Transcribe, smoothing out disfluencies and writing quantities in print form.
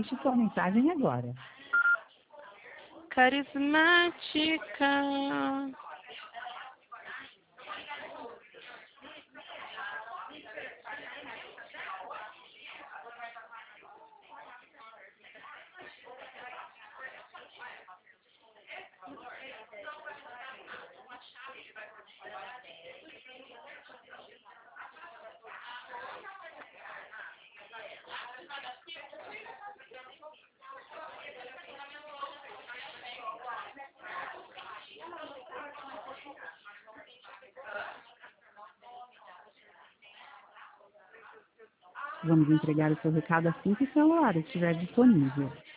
Deixe sua mensagem agora. Carismática. Vamos entregar o seu recado assim que o celular estiver disponível.